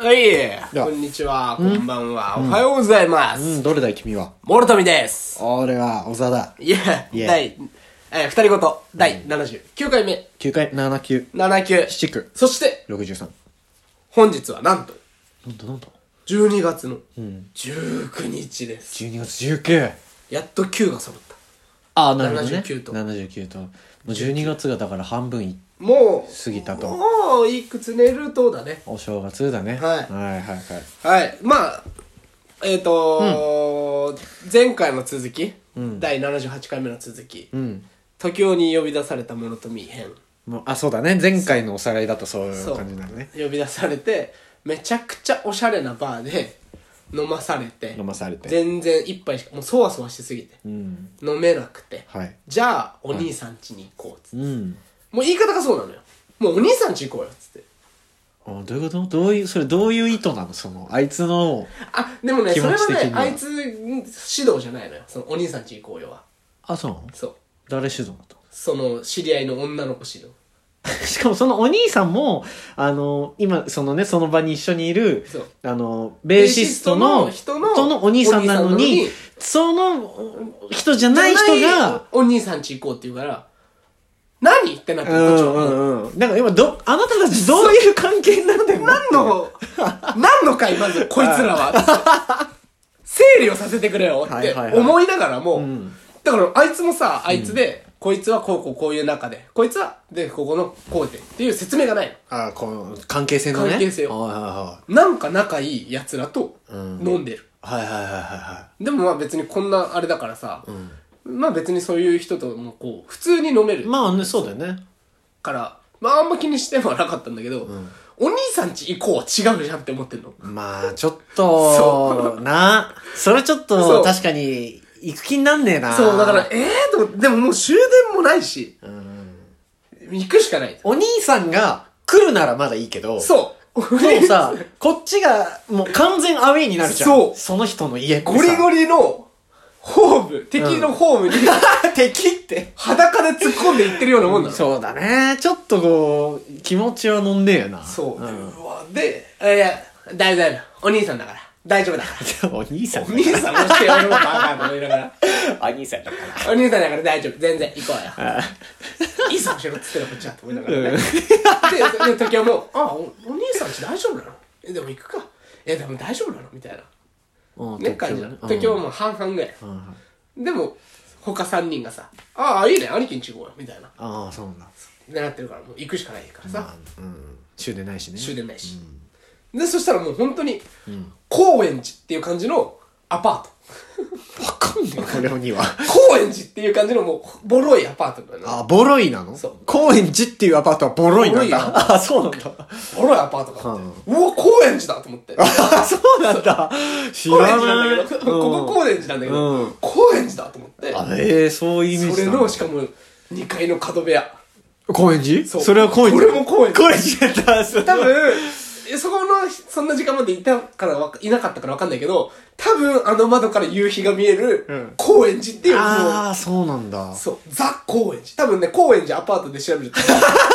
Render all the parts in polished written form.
はい、 やこんにちは、こんばんは、おはようございます。 どれだい君は。 諸富です。 俺は小沢だ。 いや、二人ごと、第79回目。 9回、7級、 79。 7区、 そして、 63。 本日はなんと、 なんだ 12月の19日です。 12月19。 やっと9が揃った。 ああ、なるほどね。 79と。 79と。もう12月がだから半分もう、 過ぎたと。 もう、いくつ寝るとだね。 お正月だね。 はいはいはいはい。 はい。まあ、前回の続き、第78回目の続き、時雄に呼び出された諸富編。 もうそうだね。前回のおさらいだとそういう感じになるね。 呼び出されて、めちゃくちゃおしゃれなバーで飲まされて、全然一杯しか、もうそわそわしすぎて、飲めなくて、 はい。 じゃあ、お兄さん家に行こうっつって。 うん。 もう言い方がそうなのよ。もうお兄さん家行こうよっつって。 どういうことどういう意図なのあいつの。 でもね、それはね、 気持ち的にはあいつ指導じゃないのよ。そのお兄さん家行こうよは。 あ、そうなのそう。 誰主導だとその知り合いの女の子指導。 しかもそのお兄さんも、今、その場に一緒にいるそう、 ベーシストの人のお兄さんなのに、その人じゃない人が、 お兄さん家行こうって言うから、何ってなってる、こっちは。 だから今あなたたちどういう関係になってんの何の会まず、こいつらは。整理をさせてくれよって思いながらも、だからあいつもさ、あいつで、こいつはこういう中で、こいつは、で、ここのこうでっていう説明がないの。 この関係性のね。 関係性を。なんか仲いい奴らと飲んでる。でもまあ別にこんなあれだからさ、まあ別にそういう人ともこう、普通に飲める。 まあね、そうだよね。 から、まああんま気にしてはなかったんだけど、お兄さん家行こうは違うじゃんって思ってんの。 まあちょっと、それちょっと確かに、行く気になんねえな。 そう、だから、でももう終電もないし、行くしかない。 お兄さんが来るならまだいいけど、 そう。 もうさ、こっちがもう完全アウェイになるじゃん。 そう。 その人の家ゴリゴリのホーム、敵のホームに、 敵って裸で突っ込んでいってるようなもんだ。 そうだね。ちょっとこう、気持ちは飲んでえよな。 そう。で、いや、大丈夫。お兄さんだから。大丈夫だから。 お兄さんお兄さんもして俺もバカと思いながら。 お兄さんだから。 お兄さんだから大丈夫。全然行こうよ。いいさ、しろっつってのこっちはと思いながらね。で、時はもう、お兄さんち大丈夫なの？でも行くか。でも大丈夫なのみたいな。ね、感じなの。時はもう半々ぐらい。でも、他3人がさ、いいね、兄貴んち行こうよ、みたいな。 そうなんだ。 でなってるから、もう行くしかないからさ。 終電ないしね。 終電ないし。で、そしたらもう本当に、高円寺っていう感じのアパート。 わかんねえ、俺には。 高円寺っていう感じのもう、ボロいアパートなの。 ボロいなの？そう。高円寺っていうアパートはボロいなんだ。そうなんだ。 ボロいアパートがあって。うわ、高円寺だと思って。 そうなんだ。知らない。 高円寺なんだけど、ここ高円寺なんだけど、高円寺だと思って。 そういうイメージ。 それの、しかも、2階の角部屋。 高円寺？ そう。 それは高円寺。 これも高円寺。 高円寺だった。 多分、そこの、そんな時間までいなかったからわかんないけど、多分あの窓から夕日が見える、高円寺っていう。 そうなんだ。 そう、ザ・高円寺。多分ね、高円寺アパートで調べると。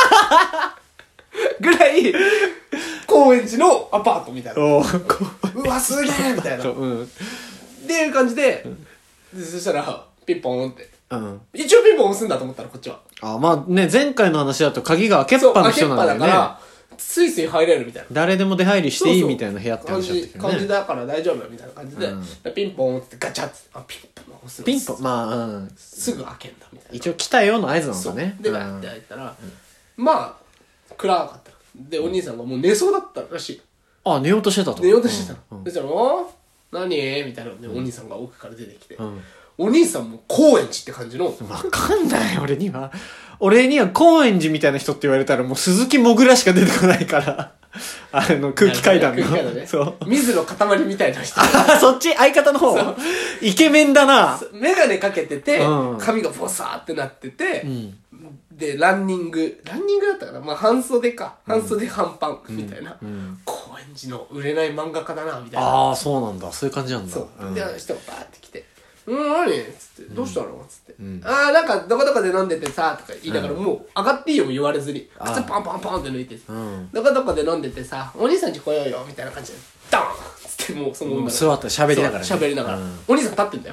ぐらい、高円寺のアパートみたいな。うわ、すげえみたいな。っていう感じで、そしたら、ピンポーンって。一応ピンポン押すんだと思ったら、こっちは。 まあね、前回の話だと鍵が開けっぱの人なんだよね。 開けっぱだから、スイスイ入れるみたいな。 誰でも出入りしていいみたいな部屋って話だったけどね。 感じだから大丈夫みたいな感じで、ピンポンってガチャッて、ピンポン押すの。 ピンポン、 すぐ開けんだみたいな。 一応来たよの合図なんだね。 で、ガッて開いたら、まあ、暗かった。で、お兄さんがもう寝そうだったらしい。 寝ようとしてたと。 寝ようとしてたの。そしたら、何みたいなので、お兄さんが奥から出てきて。お兄さんも高円寺って感じの。 わかんない、俺には高円寺みたいな人って言われたらもう鈴木もぐらしか出てこないから。空気階段の。 空気階段ね。 そう。 水の塊みたいな人。 そっち相方の方イケメンだな。 メガネかけてて、髪がボサーってなってて、で、ランニングだったかな、まあ半袖か。半袖半パンみたいな。高円寺の売れない漫画家だな、みたいな。 そうなんだ。そういう感じなんだ。 そう。で、人がバーって来て。 何?」っつって「どうしたの?」っつって「ああなんかどこどこで飲んでてさ」とか言いながら、もう上がっていいよも言われずに靴パンパンパンって抜いて「どこどこで飲んでてさお兄さん家来ようよ」みたいな感じでドーンっつってもうその女の子座った喋りながらね喋りながらお兄さん立ってんだよ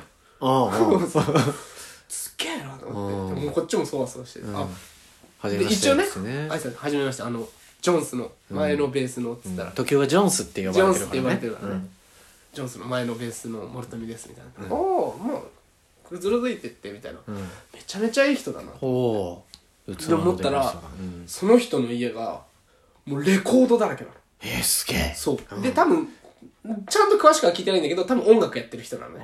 すっげえなと思ってもうこっちもそわそわしてで一応ね挨拶始めましたジョンスの前のベースのっつったら時はジョンスって呼ばれてるからね。 ジョンスって呼ばれてるからねジョンスの前のベースのモルトミですみたいなおおもうずるづいてってみたいなめちゃめちゃいい人だなおって思ったらその人の家がもうレコードだらけなのすげえそうで多分ちゃんと詳しくは聞いてないんだけど多分音楽やってる人なのね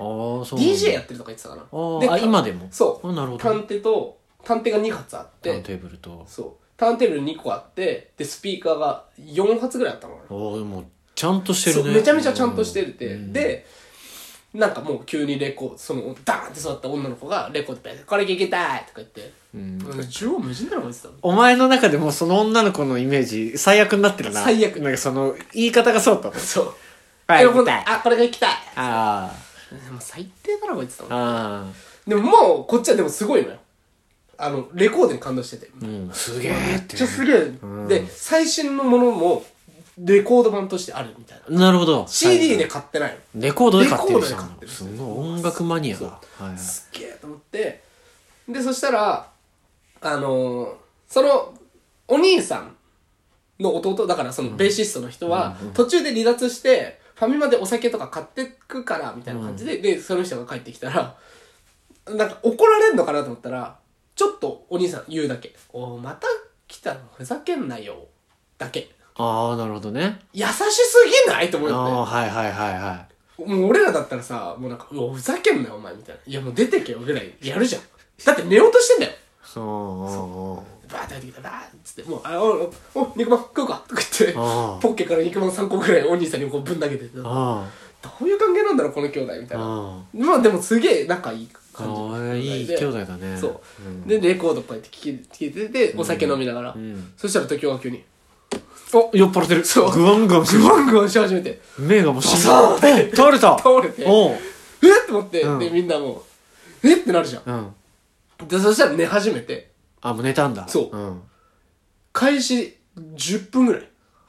DJ やってるとか言ってたかなで今でもそうなるほど探偵が2発あってターンテーブルとそうターンテーブル2個あってでスピーカーが4発ぐらいあったのかなもうちゃんとしてるねめちゃめちゃちゃんとしてるってでなんかもう急にダーンって座った女の子がレコードでこれ聴きたいとか言って縦横無尽だろこいつお前の中でもその女の子のイメージ最悪になってるな最悪なんかその言い方がそうだったそうはいこれが行きたいあでも最低だなこいつとあでももうこっちはでもすごいのよレコードに感動しててすげえめっちゃすげえで最新のものもレコード版としてあるみたいななるほど CD で買ってないのレコードで買ってるじゃんレコードで買ってるすごい音楽マニアだすっげえと思ってでそしたらそのお兄さんの弟だからそのベーシストの人は途中で離脱してファミマでお酒とか買ってくからみたいな感じでその人が帰ってきたらなんか怒られんのかなと思ったらちょっとお兄さん言うだけ「おまた来たのふざけんなよ」だけああなるほどね優しすぎないと思ってはいはいはいはいもう俺らだったらさもうなんか「うわふざけんなよお前」みたいな「いやもう出てけよ」ぐらいやるじゃんだって寝ようとしてんだよバーって入ってきたバーッつってもうお肉まん食うかとか言ってポッケから肉まん3個ぐらいお兄さんにこうぶん投げてどういう関係なんだろうこの兄弟みたいなまあでもすげえ仲いい感じいい兄弟だねそうでレコードこうやって聴いててお酒飲みながらそしたら時が急に酔っ払ってるそうグワングワンし始めて目がもう死んだ倒れた倒れてえって思ってでみんなもうえってなるじゃんでそしたら寝始めてもう寝たんだそう開始10分ぐらい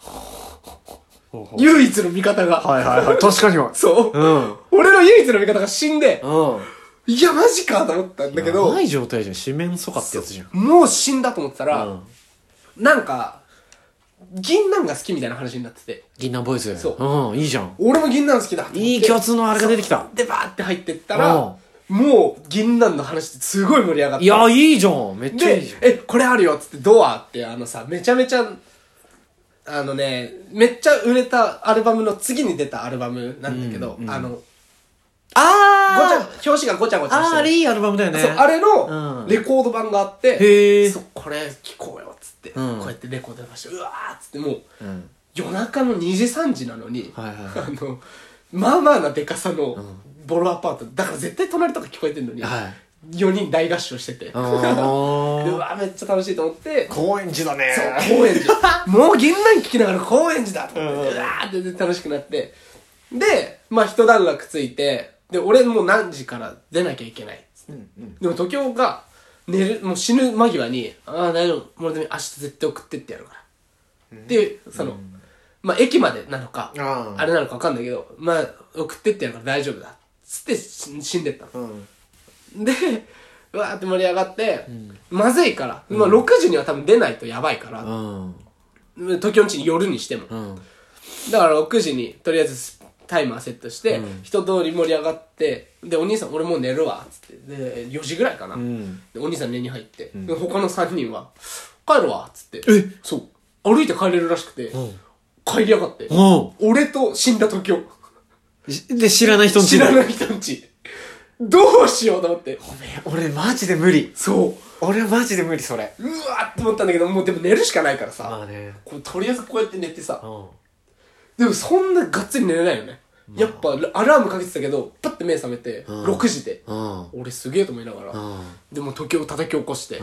唯一の味方がはいはいはい確かにはそう俺の唯一の味方が死んでいやマジかと思ったんだけどない状態じゃん四面楚歌ってやつじゃんもう死んだと思ってたらなんか銀杏が好きみたいな話になってて銀杏ボーイズそういいじゃん俺も銀杏好きだいい共通のあれが出てきたでバーって入ってったらもう銀杏の話ってすごい盛り上がっていやいいじゃんめっちゃいいじゃんでこれあるよっつってドアってめちゃめちゃめっちゃ売れたアルバムの次に出たアルバムなんだけど表紙がごちゃごちゃしてるあれいいアルバムだよねそうあれのレコード版があってこれ聴こうよっつってこうやってレコード出してうわーっつってもう夜中の2時3時なのにまあまあなでかさのボロアパートだから絶対隣とか聞こえてんのに4人大合唱しててうわめっちゃ楽しいと思って高円寺だねそう高円寺もう銀杏聴きながら高円寺だと思ってうわーって楽しくなってでまあ一段落ついてで俺もう何時から出なきゃいけないでも時生がもう死ぬ間際に大丈夫もう明日絶対送ってってやるからでまあ駅までなのかあれなのか分かんないけどまあ送ってってやるから大丈夫だっつって死んでったのでうわーって盛り上がってまずいからまあ6時には多分出ないとやばいから時生ん家に夜にしてもだから6時にとりあえずタイマーセットして、一通り盛り上がって、で、お兄さん俺もう寝るわ、つって。で、4時ぐらいかな。で、お兄さん寝に入って、で他の3人は、帰るわ、つって。そう。歩いて帰れるらしくて、帰りやがって。俺と死んだ時を。 で、知らない人んち。 知らない人んち。どうしようと思って。 俺マジで無理。 そう。 俺マジで無理、それ。 うわーって思ったんだけど、もうでも寝るしかないからさ。 まあね。 とりあえずこうやって寝てさ。でもそんながっつり寝れないよね。やっぱアラームかけてたけどパッて目覚めて6時で俺すげえと思いながらでも時を叩き起こして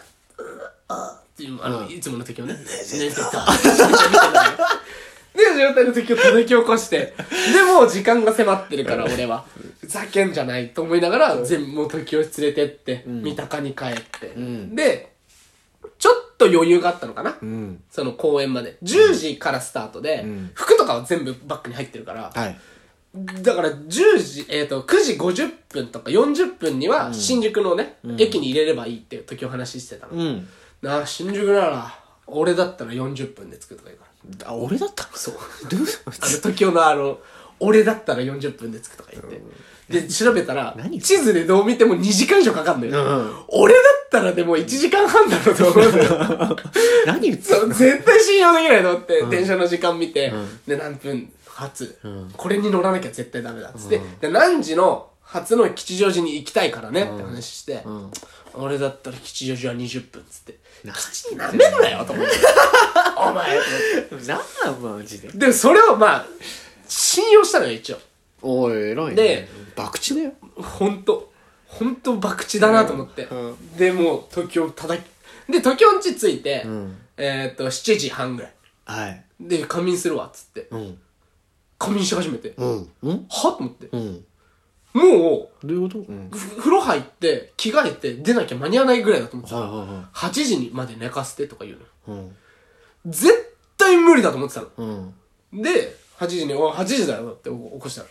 っていういつもの時をね寝てたで状態帯の時を叩き起こして、でも時間が迫ってるから俺は、ふざけんじゃないと思いながら、全部もう時を連れてって、三鷹に帰って、で、ちょっと余裕があったのかな、その公演まで。10時からスタートで、服とかは全部バッグに入ってるから、だから10時、9時50分とか40分には新宿のね、駅に入れればいいっていう時を話してたの。なあ、新宿なら、俺だったら40分で着くとか言うから。 あ、俺だったの？ そう。時代の俺だったら40分で着くとか言って。で、調べたら、地図でどう見ても2時間以上かかんのよ。俺だったらでも1時間半だろうと思うんだよ。 何言ってたの？ 絶対信用できないと思って、電車の時間見て、で、何分発、これに乗らなきゃ絶対ダメだっつって、で、何時の初の吉祥寺に行きたいからねって話して、俺だったら吉祥寺は20分っつって、吉になめんなよと思って。お前と思って。 なんマジで。 でもそれをまあ、信用したのよ一応。 おい、偉いね。 で、 博打だよ。 ほんと博打だなと思って。で、もう東京叩き、で、東京んち着いて、7時半ぐらい。 はい。 で、仮眠するわっつって。仮眠し始めて。はと思って。もう、 どういうこと？ 風呂入って着替えて出なきゃ間に合わないぐらいだと思ってた。8時にまで寝かせてとか言うの。絶対無理だと思ってたの。で、8時に、8時だよって起こしたら。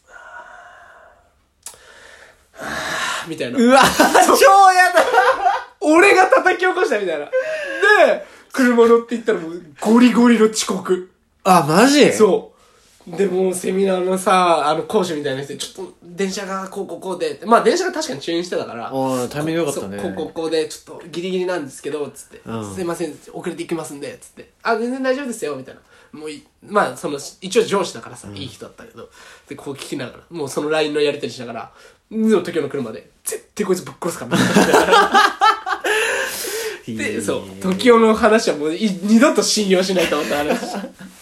みたいな。 うわ超やだ俺が叩き起こしたみたいな。で、車乗って行ったらもうゴリゴリの遅刻。 あ、マジ？ そう。で、もうセミナーのさ、講師みたいな人で、ちょっと電車がこうで、まあ電車が確かに駐輪してたから、 タイミング良かったね。 こうで、ちょっとギリギリなんですけど、つって、すいません、遅れて行きますんで、つって、あ、全然大丈夫ですよ、みたいな。もうまあ、一応上司だからさ、いい人だったけど、で、こう聞きながら、もうその LINE のやり取りしながら、東京の車で、絶対こいつぶっ殺すからな。で、そう、時代の話はもう二度と信用しないと思った話。